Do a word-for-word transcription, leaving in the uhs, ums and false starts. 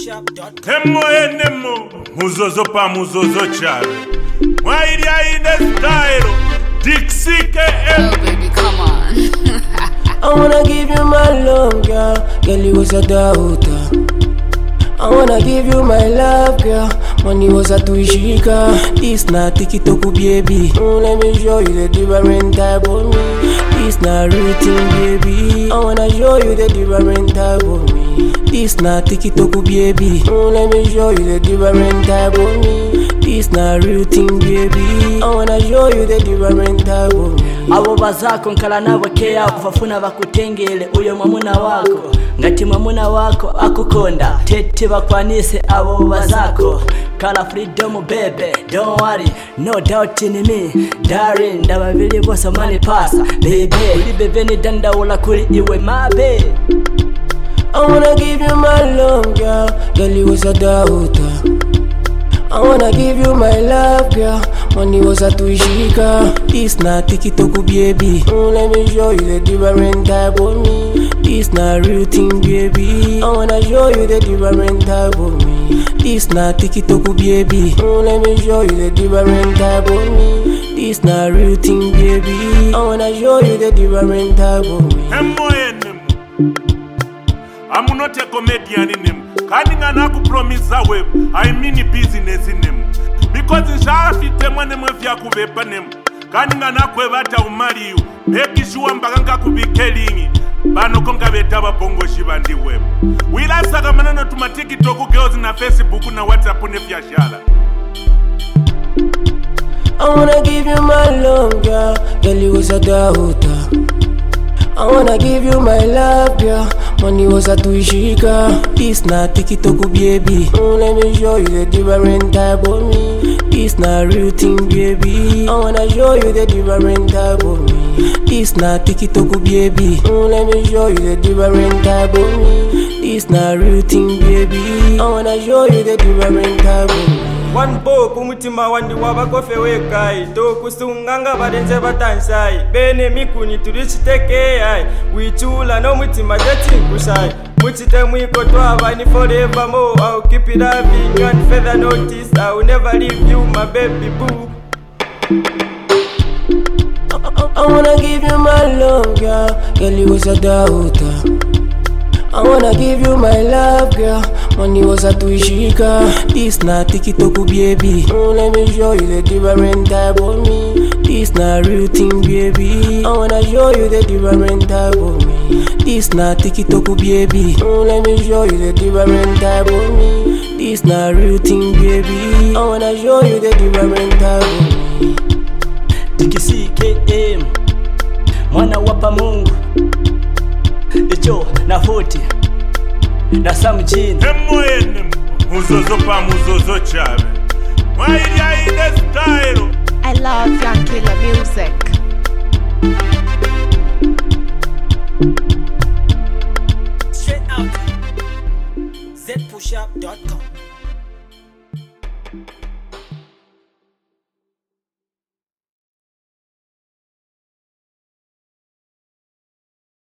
Nemo enemo muzozo pa muzozo chale Mwairi aide style Dixie K M. Oh baby, come on. I wanna give you my love, girl. Girl, you was a daughter. I wanna give you my love, girl. Money was a tuishika. This not tikitoku, baby. Mm, let me show you the different type of me. This not real thing, baby. I wanna show you the different type of me. This not tikitoku, baby. Mm, let me show you the different type of me. This not real thing, baby. I wanna show you the different type of me. Abo bazako nkala nabo keya kufafuna bakutengele uyo mwamuna wako ngati mwamuna wako akukonda tete bakwanise abo bazako kala freedom baby don't worry no doubt in me darling ndababili bose mani pasa baby uli bebe ni danda ula kuri iwe mabe. I wanna give you my love, girl. Girl, you was a daughter. I wanna give you my love, girl. Money was a tuishika. This not tikitoku, baby. Mm, let me show you the different type of me. This not real thing, baby. I wanna show you the different type of me. This not tikitoku, baby. Mm, let me show you the different type of me. This not real thing, baby. I wanna show you the different type of me. Nemo enemo I'm not a comedian in him. Canning an aku promise web. I mean business in him. Because in Shafi Teman of Yaku Panem. Canning an aquavata will marry you. Peki Shuam Baganga could be killing. Bano Konga Betaba Pongo Shivandi web. We last Sagamano to my ticket to girls in a Facebook and a WhatsApp on the Fiashala. I wanna give you my love, girl. Girl, you was a daughter. I wanna give you my love, girl. Money was a tuishika. This not tikitoku, baby. Mm, let me show you the different type of me. This not real thing, baby. I wanna show you the different type of me. This not tikitoku, baby. Mm, let me show you the different type of me. This not real thing, baby. I wanna show you the different type of me. One book umutima wandi wabakofe wekai to kusunganga badenze batansai bene mikuni turishiteke ai wichula no mutima jati kusai muchite mwiko twaba ni forever more I'll keep it loving you and feather notice I will never leave you my baby boo. I, I wanna give you my love, girl. Girl, you was a daughter. I wanna give you my love, girl. Money was a tuishika. This not tikitoku, baby. Mm, let me show you the different type of me. This not real thing, baby. I wanna show you the different type of me. This not tikitoku, baby. Mm, let me show you the different type of me. This not real thing, baby. I wanna show you the different type of me. Dixie K M mwana wapa Mungu Echo na forty na samjini Nemo enemo muzozo pa muzozo chale Mwairi aide style. I love Yankila music. straight out z push up dot com.